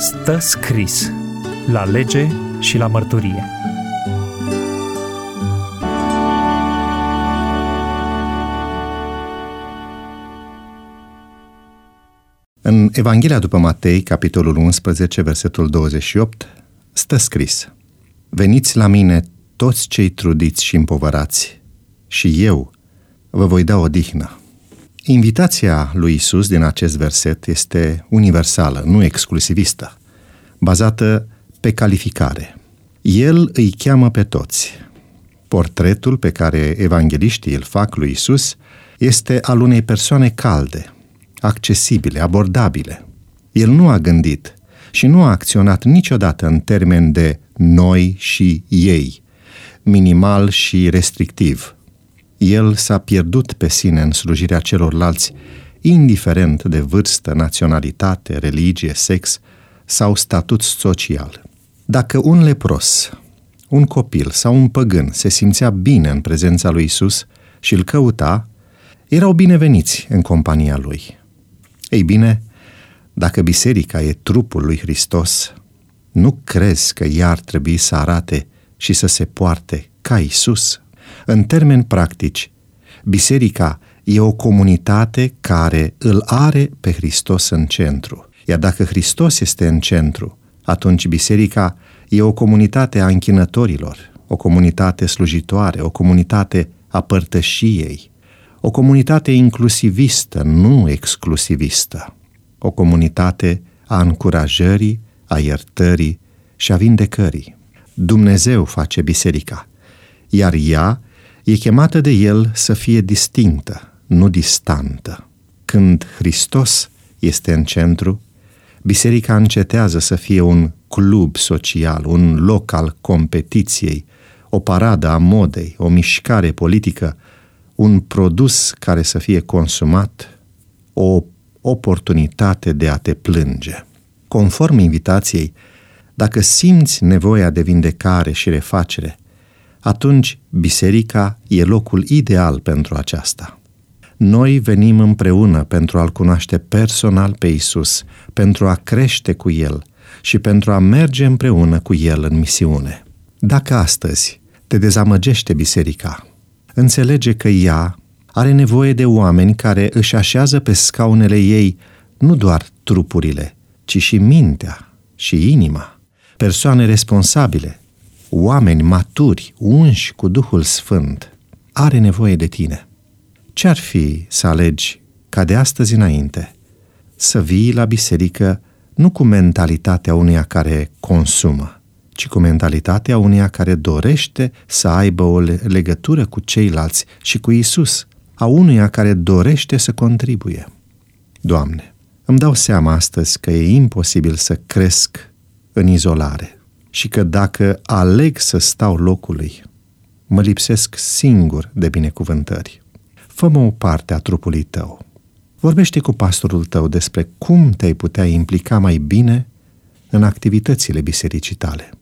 Stă scris la lege și la mărturie. În Evanghelia după Matei, capitolul 11, versetul 28, stă scris: Veniți la mine toți cei trudiți și împovărați, și eu vă voi da odihnă. Invitația lui Iisus din acest verset este universală, nu exclusivistă, bazată pe calificare. El îi cheamă pe toți. Portretul pe care evangheliștii îl fac lui Iisus este al unei persoane calde, accesibile, abordabile. El nu a gândit și nu a acționat niciodată în termeni de noi și ei, minimal și restrictiv. El s-a pierdut pe sine în slujirea celorlalți, indiferent de vârstă, naționalitate, religie, sex sau statut social. Dacă un lepros, un copil sau un păgân se simțea bine în prezența lui Iisus și îl căuta, erau bineveniți în compania lui. Ei bine, dacă biserica e trupul lui Hristos, nu crezi că ea ar trebui să arate și să se poarte ca Iisus? În termeni practici, biserica e o comunitate care îl are pe Hristos în centru. Iar dacă Hristos este în centru, atunci biserica e o comunitate a închinătorilor, o comunitate slujitoare, o comunitate a părtășiei, o comunitate inclusivistă, nu exclusivistă, o comunitate a încurajării, a iertării și a vindecării. Dumnezeu face biserica, iar ea e chemată de El să fie distinctă, nu distantă. Când Hristos este în centru, biserica încetează să fie un club social, un loc al competiției, o paradă a modei, o mișcare politică, un produs care să fie consumat, o oportunitate de a te plânge. Conform invitației, dacă simți nevoia de vindecare și refacere, atunci biserica e locul ideal pentru aceasta. Noi venim împreună pentru a-L cunoaște personal pe Iisus, pentru a crește cu El și pentru a merge împreună cu El în misiune. Dacă astăzi te dezamăgește biserica, înțelege că ea are nevoie de oameni care își așează pe scaunele ei nu doar trupurile, ci și mintea și inima, persoane responsabile, oameni maturi, unși cu Duhul Sfânt. Are nevoie de tine. Ce-ar fi să alegi ca de astăzi înainte să vii la biserică nu cu mentalitatea uneia care consumă, ci cu mentalitatea uneia care dorește să aibă o legătură cu ceilalți și cu Iisus, a unuia care dorește să contribuie. Doamne, îmi dau seama astăzi că e imposibil să cresc în izolare și că dacă aleg să stau locului, mă lipsesc singur de binecuvântări. Fă-mă o parte a trupului tău. Vorbește cu pastorul tău despre cum te-ai putea implica mai bine în activitățile bisericii tale.